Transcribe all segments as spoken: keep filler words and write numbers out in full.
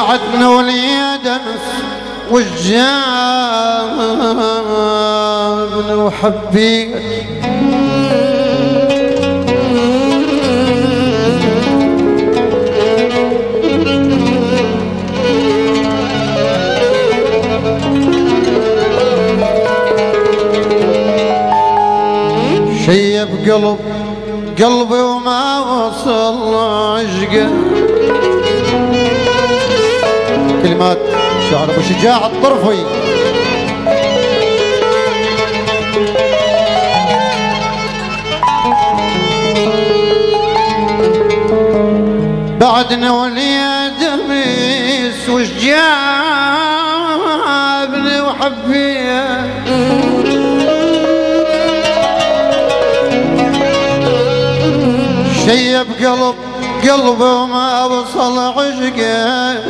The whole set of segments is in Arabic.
بعدنا وليد أنس والجابن وحبيت شي بقلب قلبي وما وصل عشقه. كلمات شعر ابو شجاع الطرفي. بعدنا وليد دميس وشجابني وحبيه شي بقلب قلبي وما وصل عشقه.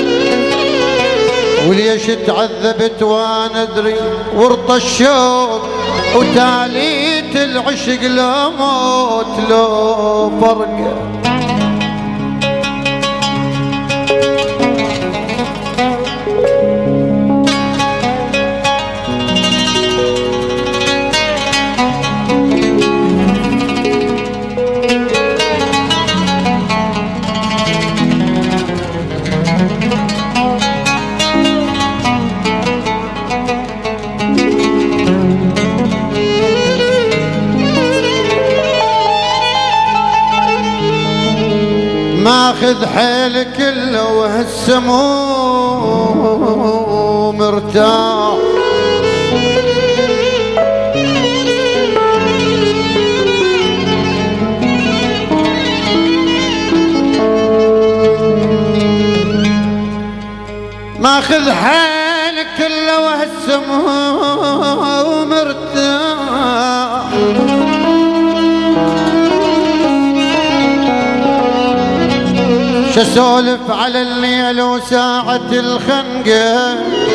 وليش تعذبت وانا ادري ورط الشوق وتاليت العشق لو موت لو فرقه. ماخذ حيلك الا وهالسموم مرتاح. ماخذ حيلك الا وهالسموم مرتاح. شسولف على الليل وساعة الخنقة.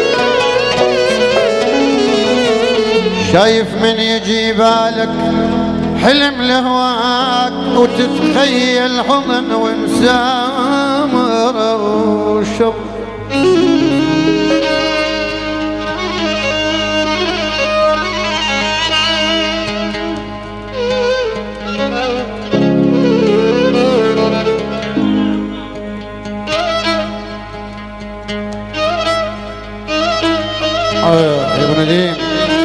شايف من يجي بالك حلم لهواك وتتخيل حضن ومسامر وشب. يا ابن نديم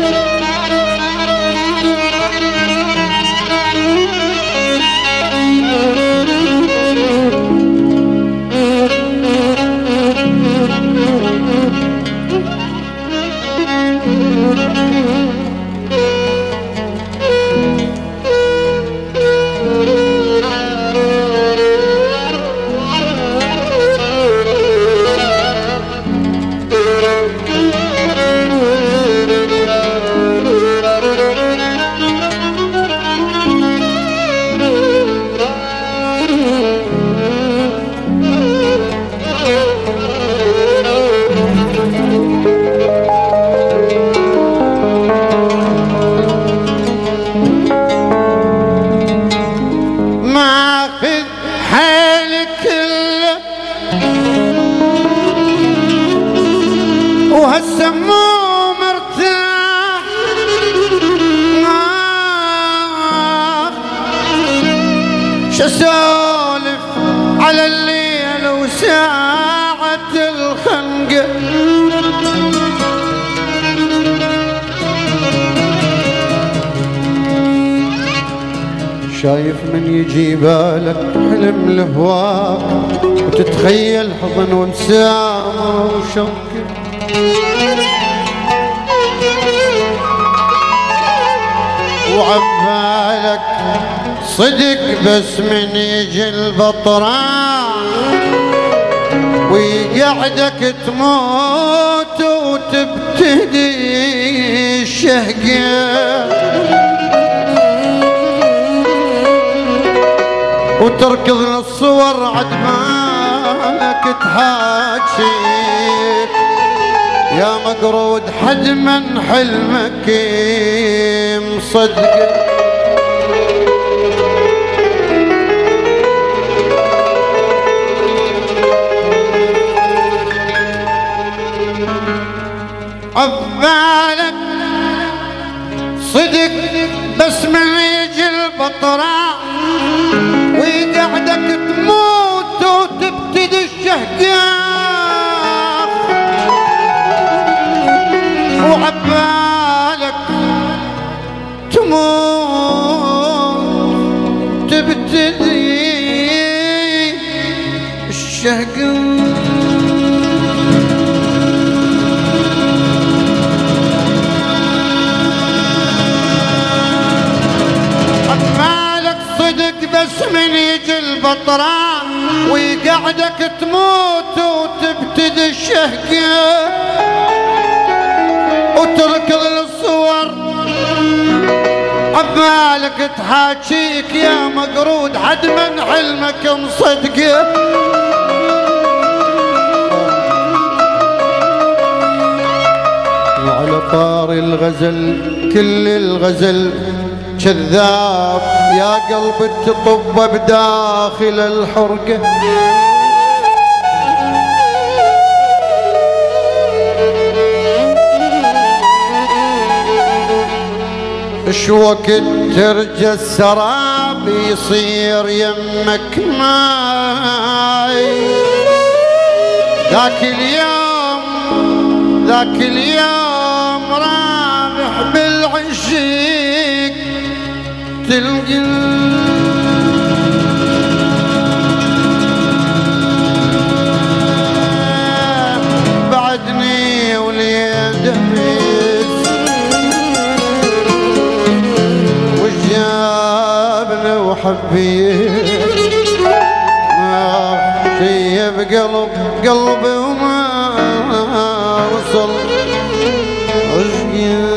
وهالسموم مرتاح. شسولف على الليل وساعة الخنقة. شايف من يجي بالك حلم لهواك وتتخيل حضن ومسامة وشوق. وعبالك صدق بس من يجي البطران ويقعدك تموت وتبتدي الشهقة. وتركض للصور عدمانك تحاكيك يا مقرود حجما حلمك مصدق. عبالك صدق بس من يجي البطرة ويقعدك تموت وتبتدي الشهقاق، وعبالك تموت تبتدي الشهقاق. بس من يجي البطرة ويقعدك تموت وتبتدي الشهقة وتركض للصور، عبالك تحاكيك يا مقرود حد من حلمك مصدقه. وعلى طار الغزل كل الغزل كذاب يا قلب تطب بداخل الحرقة، اش وقت ترجى السراب يصير يمك ماي، ذاك اليوم ذاك اليوم رابح بالعشيق تلقى بعدني وليد ميس وجابني وحبيت ما شي بقلب قلبي وما وصل عشقي.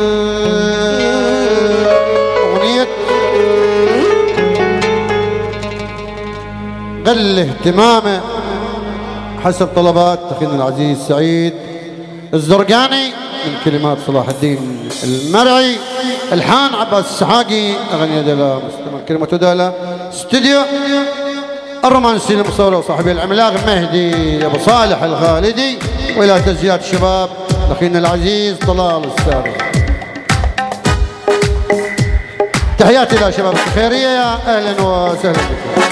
قل اهتمامه حسب طلبات اخينا العزيز سعيد الزرقاني، من كلمات صلاح الدين المرعي، الحان عباس السحاقي، اغنيه دلا مستمر كلمه دلا، استوديو الرومانسي المصور وصاحبي العملاق مهدي ابو صالح الخالدي، والى تزيات الشباب اخينا العزيز طلال الساري. تحياتي الى شباب الخيريه، يا اهلا وسهلا بكم.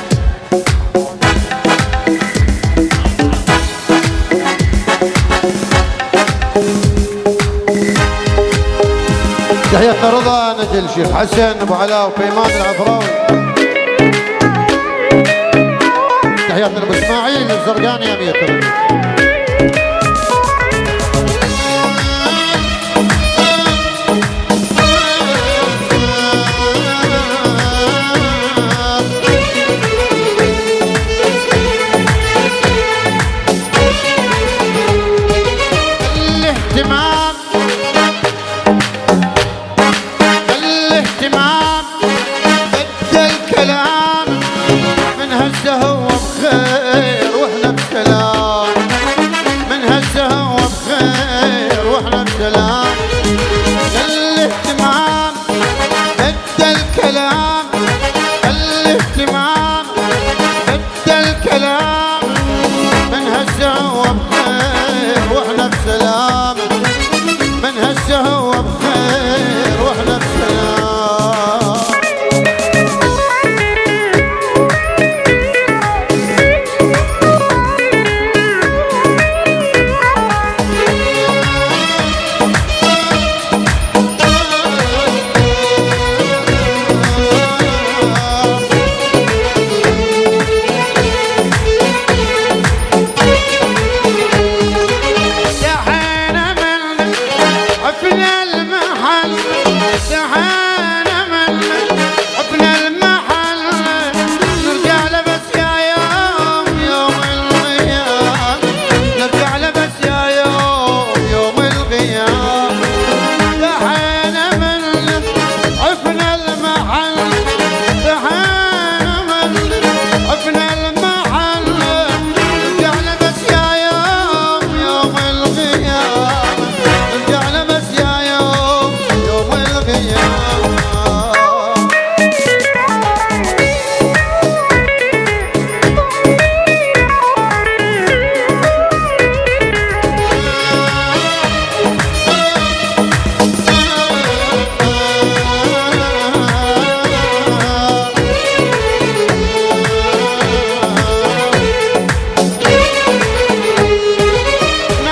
تحياتنا رضا نجل شيخ حسن ابو علاء وفيمان العفراوي. تحياتنا ابو اسماعيل الزرقاني يا مية.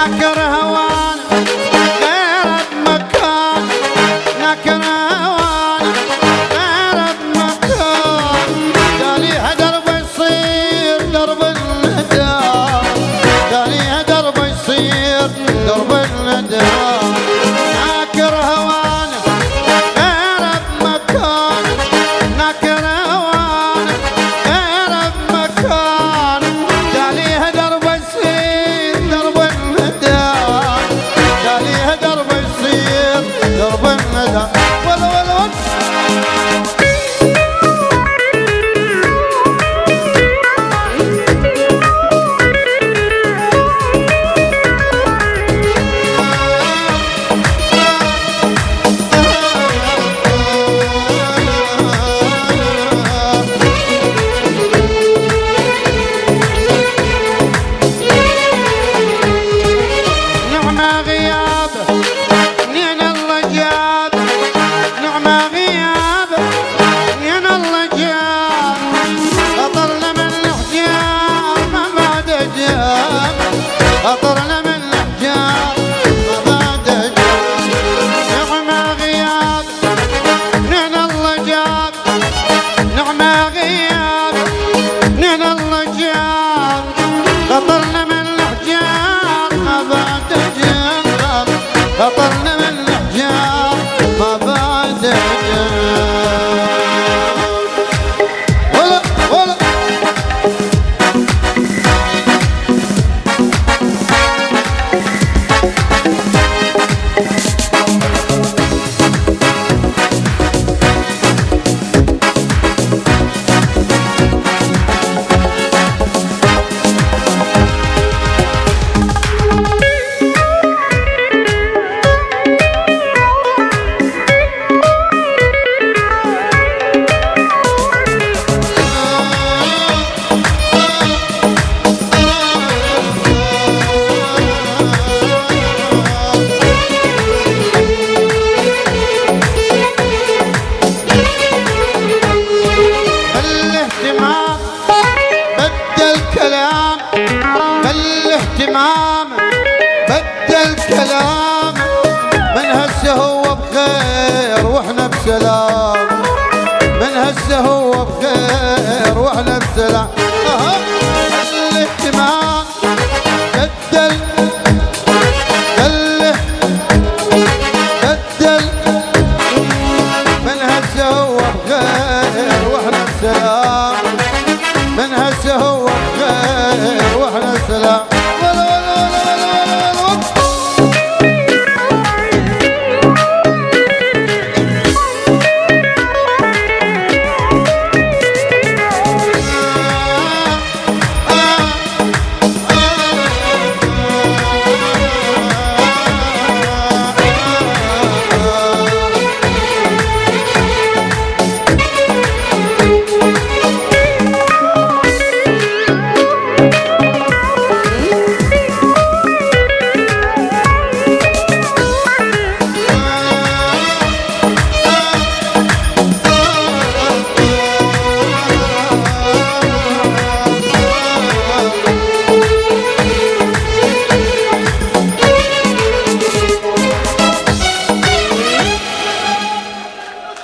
ناكر هوان غير بمكان، ناكر هوان غير بمكان، تاليها درب يصير درب الندى، تاليها درب يصير درب الندى. ناكر هوان غير بمكان، ناكر هوان غير بمكان، تاليها درب يصير درب الندى، تاليها درب يصير درب الندى. ولا ولا ولا خطرنا من الحجاب ما بعد جاب، نعمة غياب نعم الله جاب، نعمة غياب نعم الله جاب، خطرنا من الحجاب ما بعد جاب، خطرنا من الحجاب ما بعد جاب. ولا ولا بالاهتمام بدل كلام، من هسه هو بخير واحنا بسلام، من هسه هو بخير واحنا بسلام.